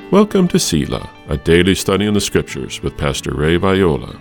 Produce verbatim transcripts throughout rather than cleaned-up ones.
Welcome to Selah, a daily study in the Scriptures with Pastor Ray Viola.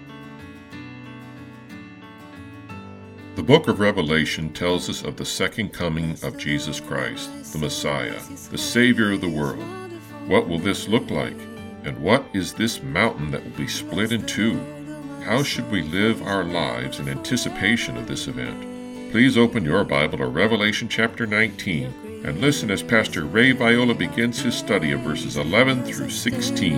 The book of Revelation tells us of the second coming of Jesus Christ, the Messiah, the Savior of the world. What will this look like? And what is this mountain that will be split in two? How should we live our lives in anticipation of this event? Please open your Bible to Revelation chapter nineteen and listen as Pastor Ray Viola begins his study of verses eleven through sixteen.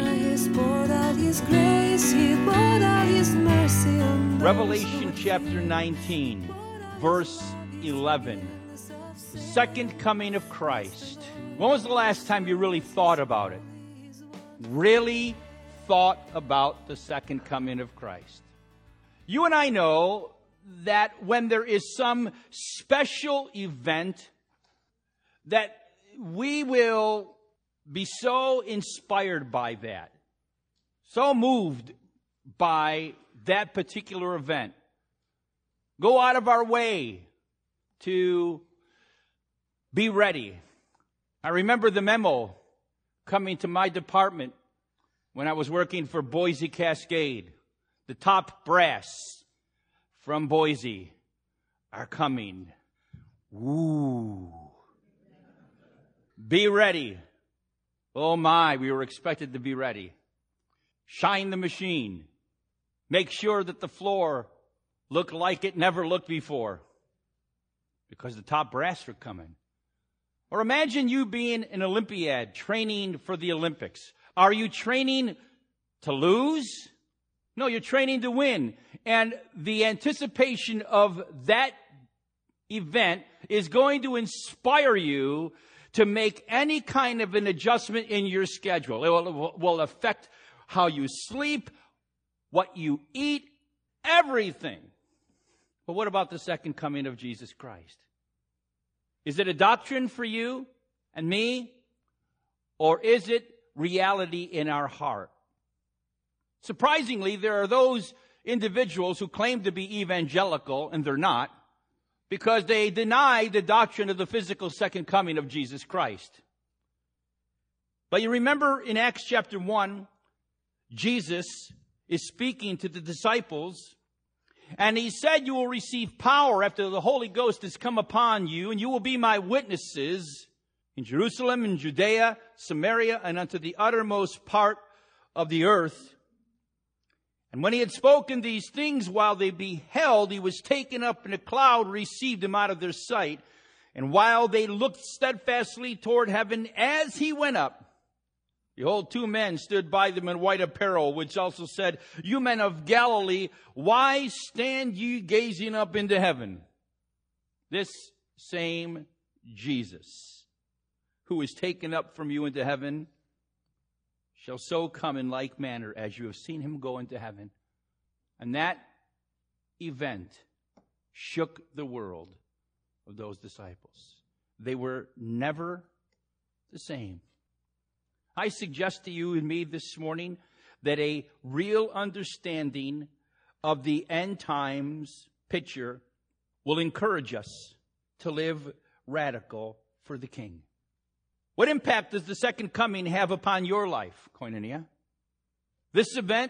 Revelation chapter nineteen, verse eleven. The second coming of Christ. When was the last time you really thought about it? Really thought about the second coming of Christ? You and I know that when there is some special event, that we will be so inspired by that, so moved by that particular event, go out of our way to be ready. I remember the memo coming to my department when I was working for Boise Cascade. The top brass from Boise are coming. Ooh. Be ready. Oh my, we were expected to be ready. Shine the machine. Make sure that the floor looked like it never looked before, because the top brass are coming. Or imagine you being an Olympiad training for the Olympics. Are you training to lose? No, you're training to win. And the anticipation of that event is going to inspire you to make any kind of an adjustment in your schedule. It will, will affect how you sleep, what you eat, everything. But what about the second coming of Jesus Christ? Is it a doctrine for you and me? Or is it reality in our heart? Surprisingly, there are those individuals who claim to be evangelical, and they're not, because they deny the doctrine of the physical second coming of Jesus Christ. But you remember in Acts chapter one, Jesus is speaking to the disciples, and he said, "You will receive power after the Holy Ghost has come upon you, and you will be my witnesses in Jerusalem, in Judea, Samaria, and unto the uttermost part of the earth." And when he had spoken these things while they beheld, he was taken up, and a cloud received him out of their sight. And while they looked steadfastly toward heaven as he went up, behold, two men stood by them in white apparel, which also said, "You men of Galilee, why stand ye gazing up into heaven? This same Jesus, who is taken up from you into heaven, shall so come in like manner as you have seen him go into heaven." And that event shook the world of those disciples. They were never the same. I suggest to you and me this morning that a real understanding of the end times picture will encourage us to live radical for the King. What impact does the second coming have upon your life, Koinonia? This event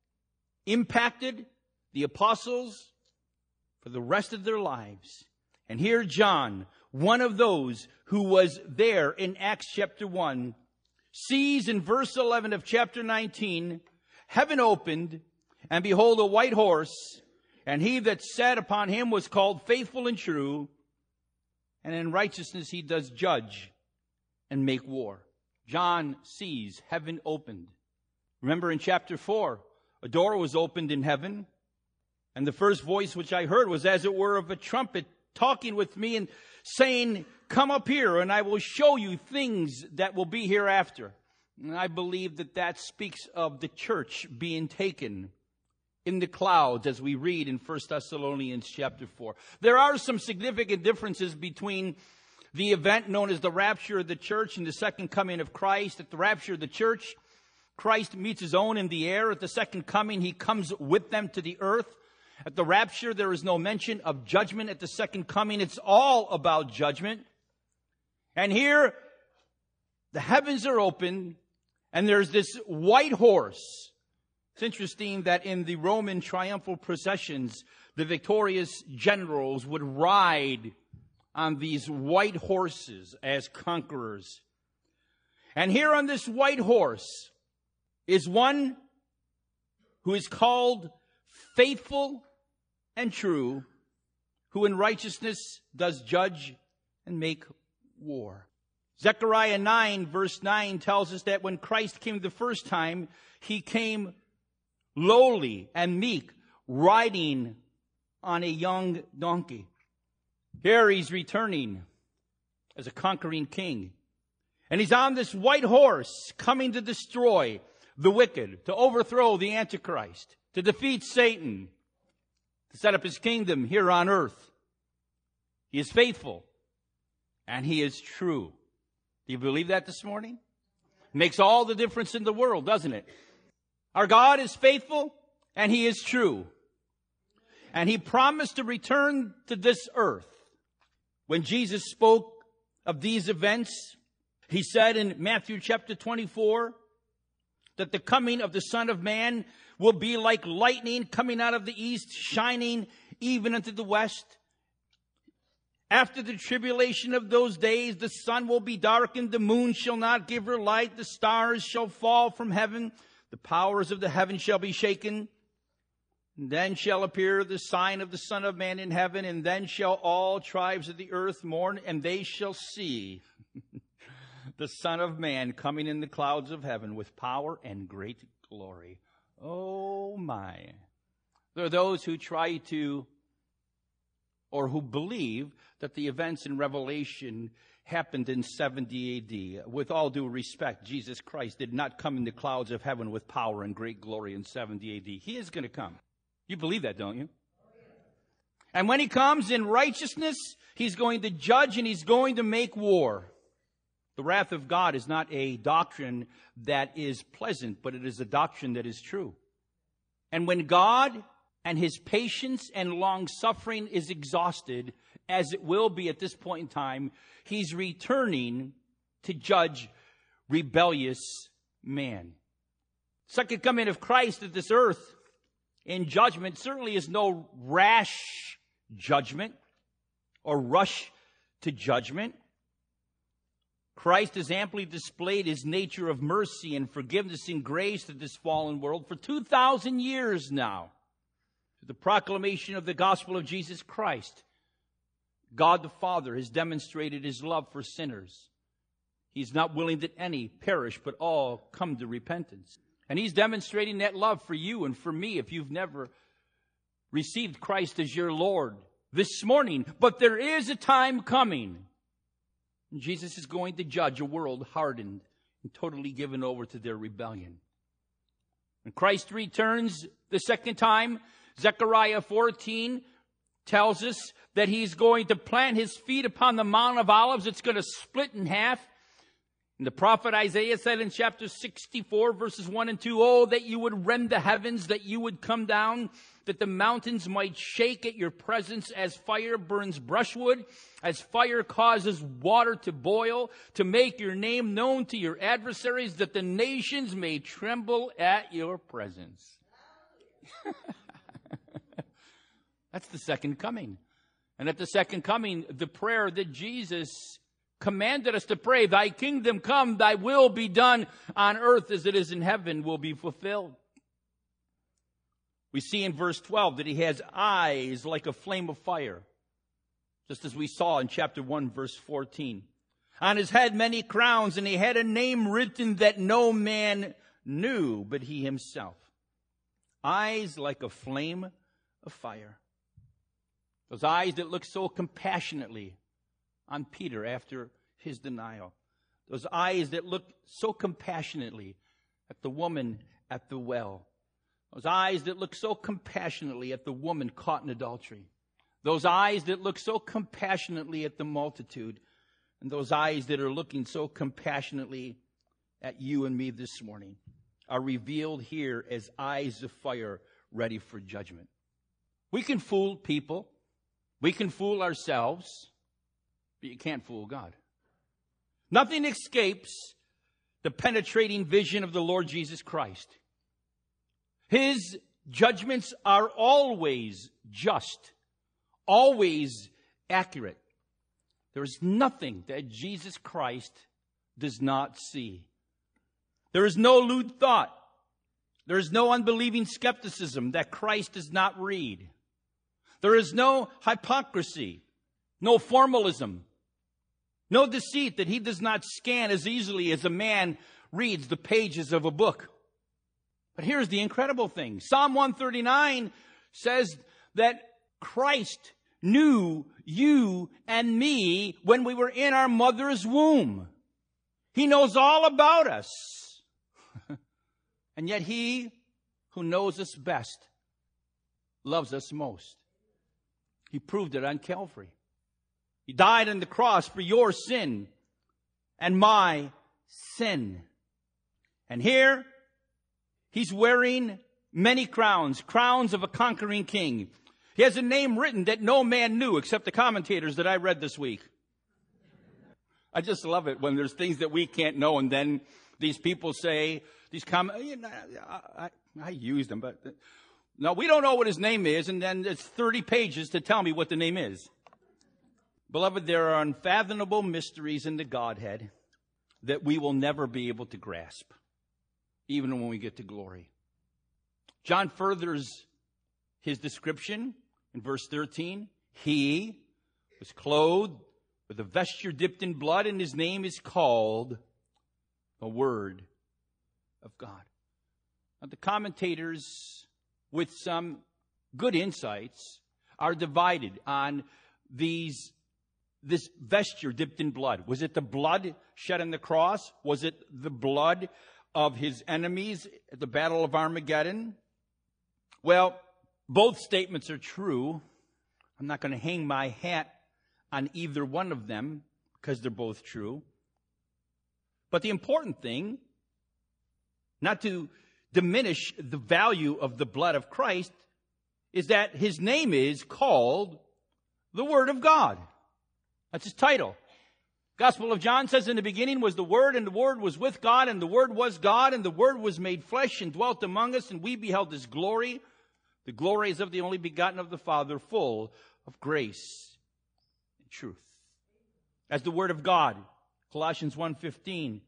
impacted the apostles for the rest of their lives. And here John, one of those who was there in Acts chapter one, sees in verse eleven of chapter nineteen, heaven opened, and behold, a white horse, and he that sat upon him was called Faithful and True, and in righteousness he does judge and make war. John sees heaven opened. Remember in chapter four, a door was opened in heaven, and the first voice which I heard was as it were of a trumpet talking with me and saying, "Come up here, and I will show you things that will be hereafter." And I believe that that speaks of the church being taken in the clouds, as we read in First Thessalonians chapter four. There are some significant differences between the event known as the rapture of the church and the second coming of Christ. At the rapture of the church, Christ meets his own in the air. At the second coming, he comes with them to the earth. At the rapture, there is no mention of judgment. At the second coming, it's all about judgment. And here, the heavens are open, And there's this white horse. It's interesting that in the Roman triumphal processions, the victorious generals would ride on these white horses as conquerors. And here on this white horse is one who is called Faithful and True, who in righteousness does judge and make war. Zechariah nine verse nine tells us that when Christ came the first time, he came lowly and meek, riding on a young donkey. Here he's returning as a conquering king. And he's on this white horse coming to destroy the wicked, to overthrow the Antichrist, to defeat Satan, to set up his kingdom here on earth. He is faithful and he is true. Do you believe that this morning? It makes all the difference in the world, doesn't it? Our God is faithful and he is true. And he promised to return to this earth. When Jesus spoke of these events, he said in Matthew chapter twenty-four that the coming of the Son of Man will be like lightning coming out of the east, shining even unto the west. After the tribulation of those days, the sun will be darkened, the moon shall not give her light, the stars shall fall from heaven, the powers of the heaven shall be shaken. And then shall appear the sign of the Son of Man in heaven, and then shall all tribes of the earth mourn, and they shall see the Son of Man coming in the clouds of heaven with power and great glory. Oh my. There are those who try to, or who believe that the events in Revelation happened in seventy A D. With all due respect, Jesus Christ did not come in the clouds of heaven with power and great glory in seventy A D. He is going to come. You believe that, don't you? And when he comes in righteousness, he's going to judge and he's going to make war. The wrath of God is not a doctrine that is pleasant, but it is a doctrine that is true. And when God and his patience and long-suffering is exhausted, as it will be at this point in time, he's returning to judge rebellious man. Second coming of Christ at this earth in judgment certainly is no rash judgment or rush to judgment. Christ has amply displayed his nature of mercy and forgiveness and grace to this fallen world for two thousand years now. The proclamation of the gospel of Jesus Christ, God the Father has demonstrated his love for sinners. He's not willing that any perish, but all come to repentance. And he's demonstrating that love for you and for me if you've never received Christ as your Lord this morning. But there is a time coming. And Jesus is going to judge a world hardened and totally given over to their rebellion. When Christ returns the second time, Zechariah fourteen tells us that he's going to plant his feet upon the Mount of Olives. It's going to split in half. And the prophet Isaiah said in chapter sixty-four, verses one and two, "Oh, that you would rend the heavens, that you would come down, that the mountains might shake at your presence as fire burns brushwood, as fire causes water to boil, to make your name known to your adversaries, that the nations may tremble at your presence." That's the second coming. And at the second coming, the prayer that Jesus commanded us to pray, "Thy kingdom come, thy will be done on earth as it is in heaven," will be fulfilled. We see in verse twelve that he has eyes like a flame of fire, just as we saw in chapter one, verse fourteen. On his head many crowns, and he had a name written that no man knew but he himself. Eyes like a flame of fire. Those eyes that look so compassionately on Peter after his denial. Those eyes that look so compassionately at the woman at the well. Those eyes that look so compassionately at the woman caught in adultery. Those eyes that look so compassionately at the multitude. And those eyes that are looking so compassionately at you and me this morning are revealed here as eyes of fire ready for judgment. We can fool people. We can fool ourselves. But you can't fool God. Nothing escapes the penetrating vision of the Lord Jesus Christ. His judgments are always just, always accurate. There is nothing that Jesus Christ does not see. There is no lewd thought. There is no unbelieving skepticism that Christ does not read. There is no hypocrisy, no formalism, no deceit that he does not scan as easily as a man reads the pages of a book. But here's the incredible thing. Psalm one thirty-nine says that Christ knew you and me when we were in our mother's womb. He knows all about us. And yet he who knows us best loves us most. He proved it on Calvary. He died on the cross for your sin and my sin. And here, he's wearing many crowns, crowns of a conquering king. He has a name written that no man knew except the commentators that I read this week. I just love it when there's things that we can't know, and then these people say, these comments, you know, I, I, I use them, but no, we don't know what his name is, and then it's thirty pages to tell me what the name is. Beloved, there are unfathomable mysteries in the Godhead that we will never be able to grasp, even when we get to glory. John furthers his description in verse thirteen. He was clothed with a vesture dipped in blood, and his name is called the Word of God. Now, the commentators, with some good insights, are divided on these this vesture dipped in blood. Was it the blood shed on the cross? Was it the blood of his enemies at the Battle of Armageddon? Well, both statements are true. I'm not going to hang my hat on either one of them because they're both true. But the important thing, not to diminish the value of the blood of Christ, is that his name is called the Word of God. That's his title. Gospel of John says, in the beginning was the Word, and the Word was with God, and the Word was God, and the Word was made flesh and dwelt among us, and we beheld his glory. The glory is of the only begotten of the Father, full of grace and truth. As the Word of God, Colossians one fifteen,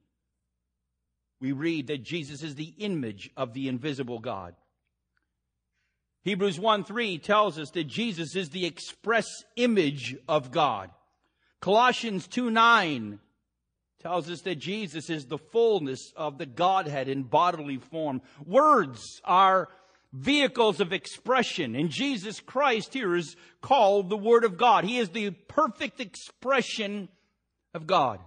we read that Jesus is the image of the invisible God. Hebrews one three tells us that Jesus is the express image of God. Colossians two nine tells us that Jesus is the fullness of the Godhead in bodily form. Words are vehicles of expression, and Jesus Christ here is called the Word of God. He is the perfect expression of God.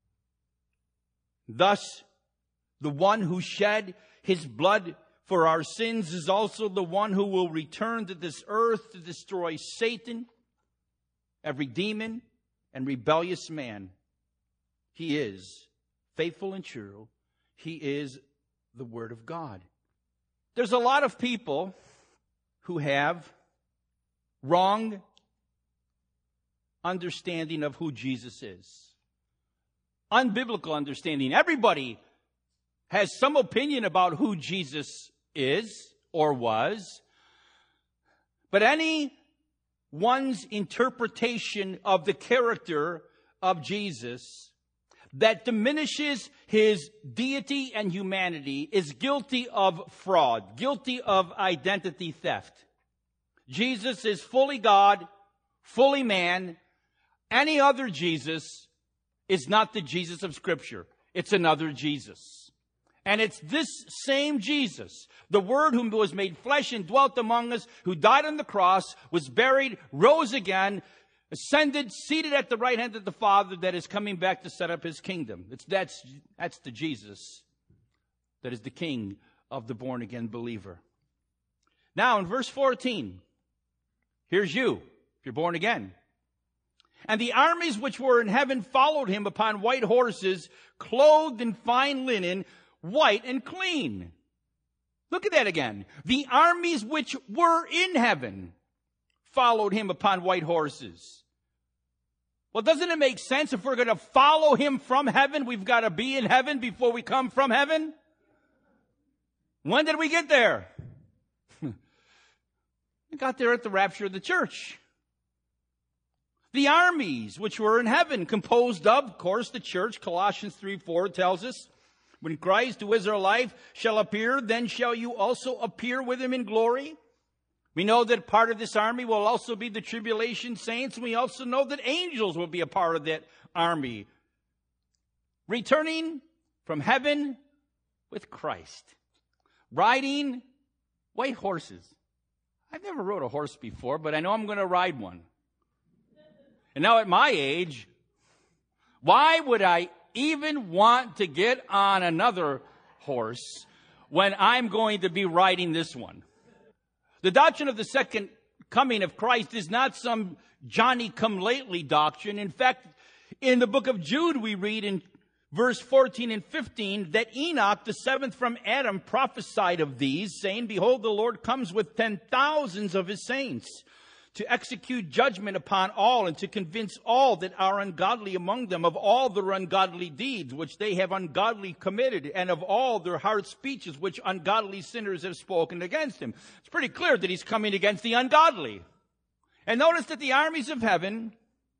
Thus, the one who shed his blood for our sins is also the one who will return to this earth to destroy Satan, every demon, and rebellious man. He is faithful and true. He is the Word of God. There's a lot of people who have wrong understanding of who Jesus is. Unbiblical understanding. Everybody has some opinion about who Jesus is or was. But any one's interpretation of the character of Jesus that diminishes his deity and humanity is guilty of fraud, guilty of identity theft. Jesus is fully God, fully man. Any other Jesus is not the Jesus of Scripture. It's another Jesus. And it's this same Jesus, the Word whom was made flesh and dwelt among us, who died on the cross, was buried, rose again, ascended, seated at the right hand of the Father, that is coming back to set up his kingdom. It's, that's, that's the Jesus that is the King of the born-again believer. Now in verse fourteen, here's you, if you're born again. And the armies which were in heaven followed him upon white horses, clothed in fine linen, white and clean. Look at that again. The armies which were in heaven followed him upon white horses. Well, doesn't it make sense if we're going to follow him from heaven, we've got to be in heaven before we come from heaven? When did we get there? We got there at the rapture of the church. The armies which were in heaven, composed of, of course, the church. Colossians three four tells us, when Christ, who is our life, shall appear, then shall you also appear with him in glory. We know that part of this army will also be the tribulation saints. And we also know that angels will be a part of that army, returning from heaven with Christ, riding white horses. I've never rode a horse before, but I know I'm going to ride one. And now at my age, why would I even want to get on another horse when I'm going to be riding this one? The doctrine of the second coming of Christ is not some Johnny-come-lately doctrine. In fact, in the book of Jude, we read in verse fourteen and fifteen that Enoch, the seventh from Adam, prophesied of these, saying, behold, the Lord comes with ten thousands of his saints to execute judgment upon all and to convince all that are ungodly among them of all their ungodly deeds which they have ungodly committed, and of all their hard speeches which ungodly sinners have spoken against him. It's pretty clear that he's coming against the ungodly. And notice that the armies of heaven,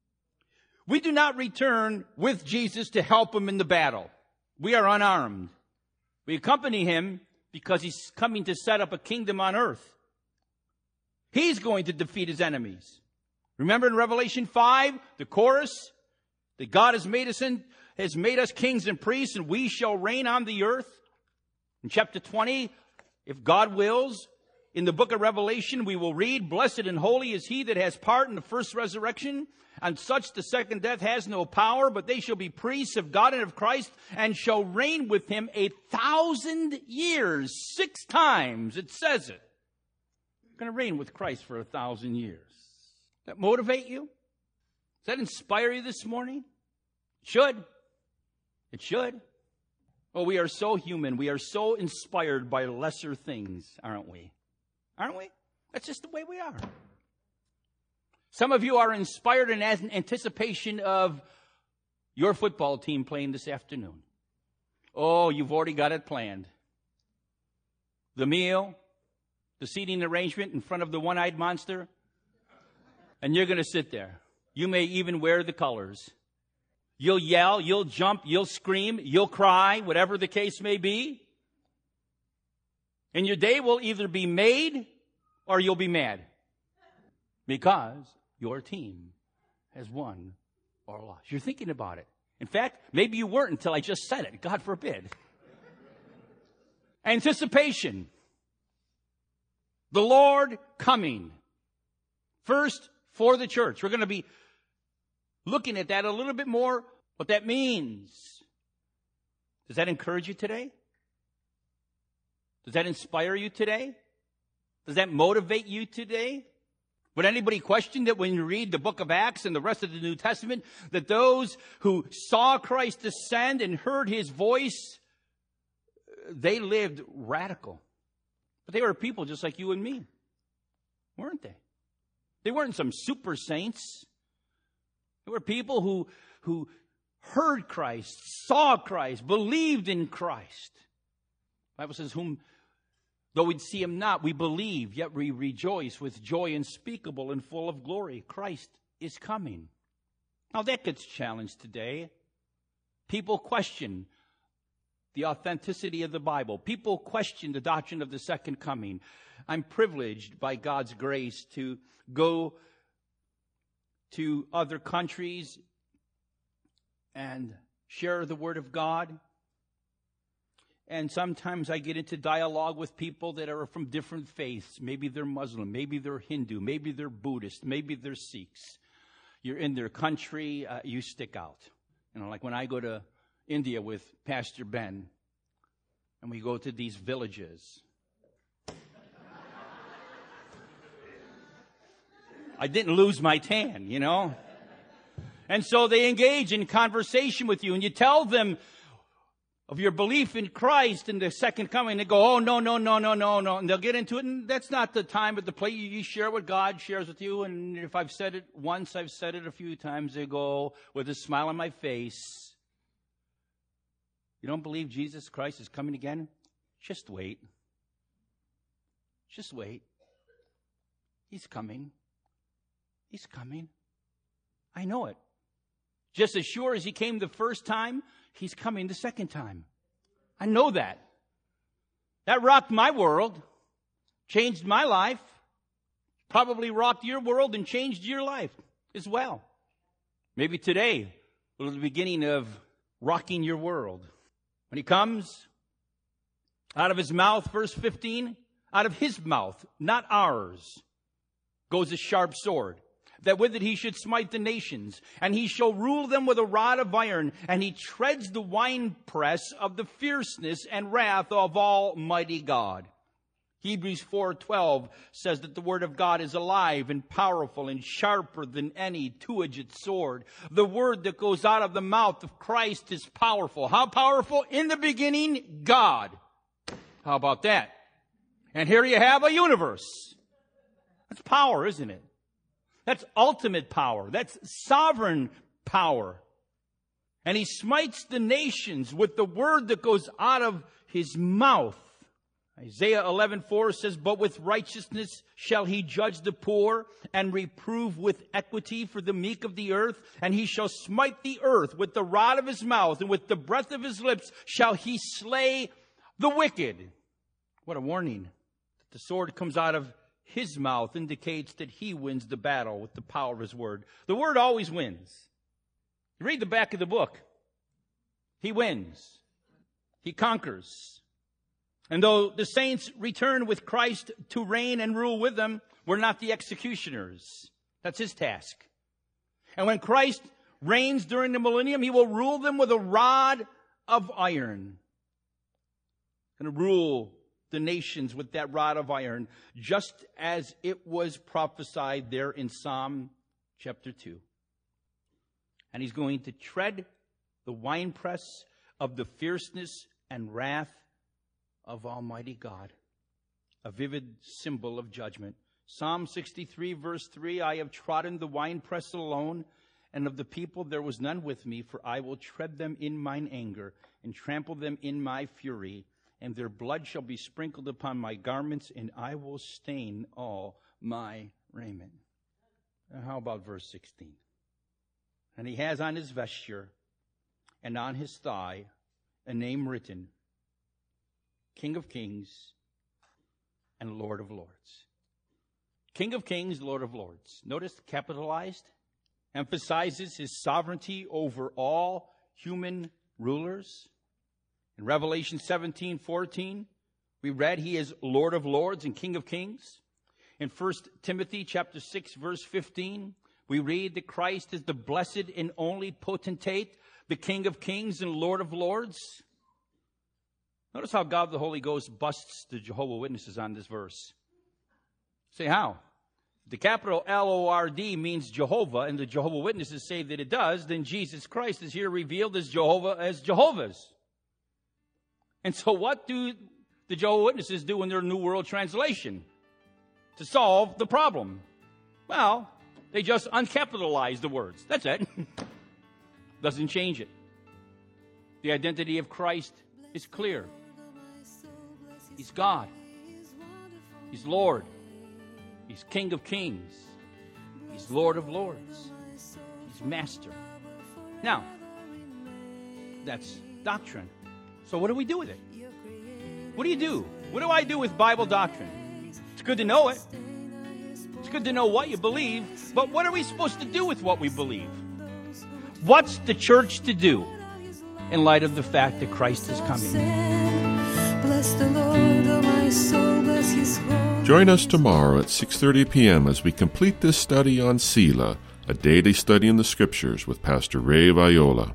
we do not return with Jesus to help him in the battle. We are unarmed. We accompany him because he's coming to set up a kingdom on earth. He's going to defeat his enemies. Remember in Revelation five, the chorus, that God has made us in, has made us kings and priests, and we shall reign on the earth. In chapter twenty, if God wills, in the book of Revelation, we will read, blessed and holy is he that has part in the first resurrection. On such the second death has no power, but they shall be priests of God and of Christ, and shall reign with him a thousand years. Six times it says it. Going to reign with Christ for a thousand years. Does that motivate you? Does that inspire you this morning? It should. It should. Oh, we are so human. We are so inspired by lesser things, aren't we? Aren't we? That's just the way we are. Some of you are inspired in anticipation of your football team playing this afternoon. Oh, you've already got it planned. The meal, the seating arrangement in front of the one-eyed monster, and you're going to sit there. You may even wear the colors. You'll yell, you'll jump, you'll scream, you'll cry, whatever the case may be. And your day will either be made or you'll be mad because your team has won or lost. You're thinking about it. In fact, maybe you weren't until I just said it. God forbid. Anticipation. The Lord coming. First, for the church. We're going to be looking at that a little bit more, what that means. Does that encourage you today? Does that inspire you today? Does that motivate you today? Would anybody question that when you read the book of Acts and the rest of the New Testament, that those who saw Christ descend and heard his voice, they lived radical? But they were people just like you and me, weren't they? They weren't some super saints. They were people who, who heard Christ, saw Christ, believed in Christ. The Bible says, whom, though we'd see him not, we believe, yet we rejoice with joy unspeakable and full of glory. Christ is coming. Now that gets challenged today. People question the authenticity of the Bible. People question the doctrine of the second coming. I'm privileged by God's grace to go to other countries and share the Word of God. And sometimes I get into dialogue with people that are from different faiths. Maybe they're Muslim, maybe they're Hindu, maybe they're Buddhist, maybe they're Sikhs. You're in their country, uh, you stick out. You know, like when I go to India with Pastor Ben, and we go to these villages. I didn't lose my tan, you know. And so they engage in conversation with you, and you tell them of your belief in Christ and the second coming. They go, oh, no, no, no, no, no, no. And they'll get into it, and that's not the time, but the place you share what God shares with you. And if I've said it once, I've said it a few times. They go with a smile on my face. You don't believe Jesus Christ is coming again? Just wait. Just wait. He's coming. He's coming. I know it. Just as sure as he came the first time, he's coming the second time. I know that. That rocked my world, changed my life, probably rocked your world and changed your life as well. Maybe today will be the beginning of rocking your world. When he comes, out of his mouth, verse fifteen, out of his mouth, not ours, goes a sharp sword, that with it he should smite the nations, and he shall rule them with a rod of iron, and he treads the winepress of the fierceness and wrath of Almighty God. Hebrews four twelve says that the word of God is alive and powerful and sharper than any two-edged sword. The word that goes out of the mouth of Christ is powerful. How powerful? In the beginning, God. How about that? And here you have a universe. That's power, isn't it? That's ultimate power. That's sovereign power. And he smites the nations with the word that goes out of his mouth. Isaiah eleven four says, but with righteousness shall he judge the poor and reprove with equity for the meek of the earth. And he shall smite the earth with the rod of his mouth, and with the breath of his lips shall he slay the wicked. What a warning. That the sword comes out of his mouth indicates that he wins the battle with the power of his word. The word always wins. You read the back of the book. He wins. He conquers. And though the saints return with Christ to reign and rule with them, we're not the executioners. That's his task. And when Christ reigns during the millennium, he will rule them with a rod of iron. Going to rule the nations with that rod of iron, just as it was prophesied there in Psalm chapter two. And he's going to tread the winepress of the fierceness and wrath of Almighty God, a vivid symbol of judgment. Psalm sixty-three, verse three, I have trodden the winepress alone, and of the people there was none with me, for I will tread them in mine anger, and trample them in my fury, and their blood shall be sprinkled upon my garments, and I will stain all my raiment. Now, how about verse sixteen? And he has on his vesture and on his thigh a name written, King of Kings and Lord of Lords. King of Kings, Lord of Lords. Notice capitalized, emphasizes his sovereignty over all human rulers. In Revelation seventeen fourteen, we read he is Lord of Lords and King of Kings. In First Timothy chapter six, verse fifteen, we read that Christ is the blessed and only potentate, the King of Kings and Lord of Lords. Notice how God the Holy Ghost busts the Jehovah's Witnesses on this verse. Say how? The capital L O R D means Jehovah, and the Jehovah's Witnesses say that it does, then Jesus Christ is here revealed as Jehovah, as Jehovah's. And so what do the Jehovah's Witnesses do in their New World Translation to solve the problem? Well, they just uncapitalize the words. That's it. Doesn't change it. The identity of Christ is clear. He's God. He's Lord. He's King of Kings. He's Lord of Lords. He's Master. Now, that's doctrine. So what do we do with it? What do you do? What do I do with Bible doctrine? It's good to know it. It's good to know what you believe. But what are we supposed to do with what we believe? What's the church to do in light of the fact that Christ is coming? Bless the Lord, oh my soul, bless his holy. Join us tomorrow at six thirty p.m. as we complete this study on Selah, a daily study in the Scriptures with Pastor Ray Viola.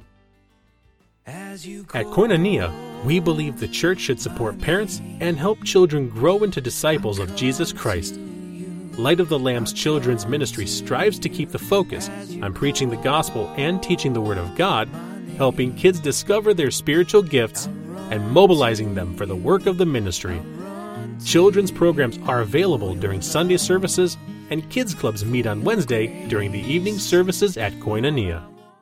At Koinonia, we believe the church should support parents and help children grow into disciples of Jesus Christ. Light of the Lamb's Children's Ministry strives to keep the focus on preaching the gospel and teaching the Word of God, helping kids discover their spiritual gifts and mobilizing them for the work of the ministry. Children's programs are available during Sunday services, and kids clubs meet on Wednesday during the evening services at Koinonia.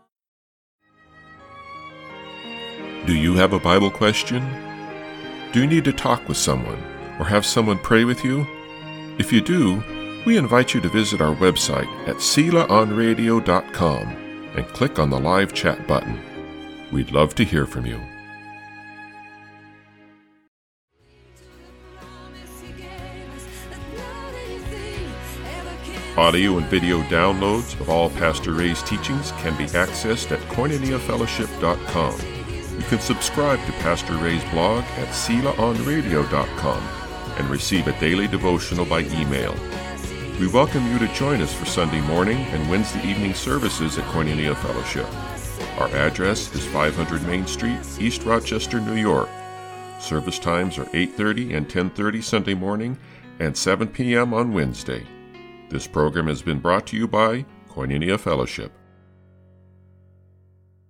Do you have a Bible question? Do you need to talk with someone or have someone pray with you? If you do, we invite you to visit our website at sela on radio dot com and click on the live chat button. We'd love to hear from you. Audio and video downloads of all Pastor Ray's teachings can be accessed at koinonia fellowship dot com. You can subscribe to Pastor Ray's blog at sela on radio dot com and receive a daily devotional by email. We welcome you to join us for Sunday morning and Wednesday evening services at Koinonia Fellowship. Our address is five hundred Main Street, East Rochester, New York. Service times are eight thirty and ten thirty Sunday morning and seven p.m. on Wednesday. This program has been brought to you by Koinonia Fellowship.